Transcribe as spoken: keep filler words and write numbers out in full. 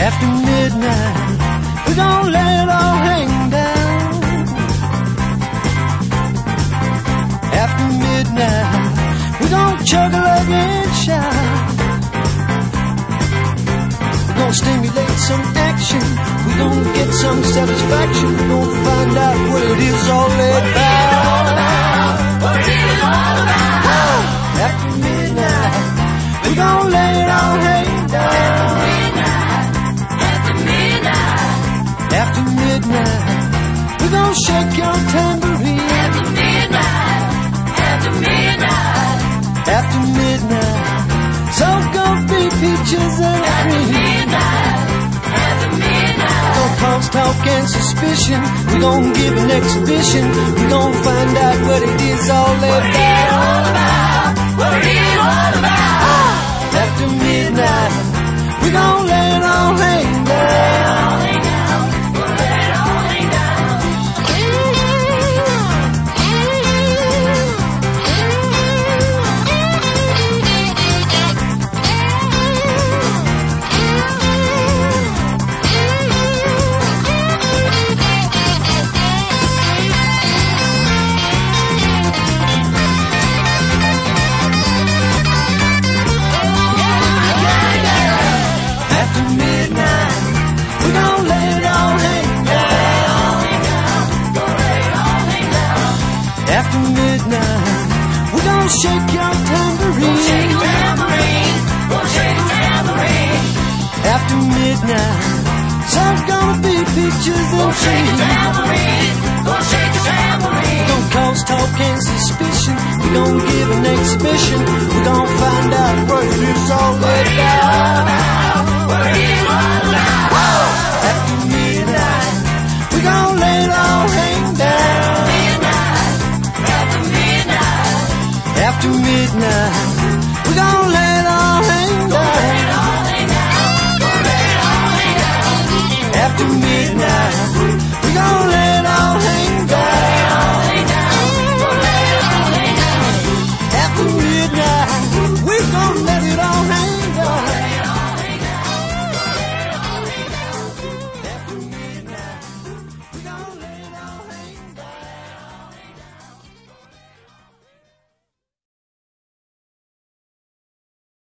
After midnight, we're gonna let it all hang down. After midnight, we're gonna chug a lug and shout. We're gonna stimulate some action. We're gonna get some satisfaction. We're gonna find out what it is all about. What it is all about. Oh, after midnight, we're gonna let it all hang down. After midnight, After midnight, we're gonna shake your tambourine. after midnight, after midnight, After midnight, so gonna be peaches and cream. midnight, after midnight. Gonna cause talk and suspicion. We're gonna give an exhibition. We're gonna find out what it is all What it is all about. about. What it is all about. After midnight, we're gonna let it all hang down. After midnight, we're gonna let it all hang down. After midnight, we're gonna shake your tambourine. Shake a tambourine, gonna shake a tambourine. After midnight, so's gonna be peaches and Shake a cream. tambourine, gonna shake a tambourine. Gonna cause talk and suspicion. We're gonna give an exhibition. We're gonna find out what it is all about.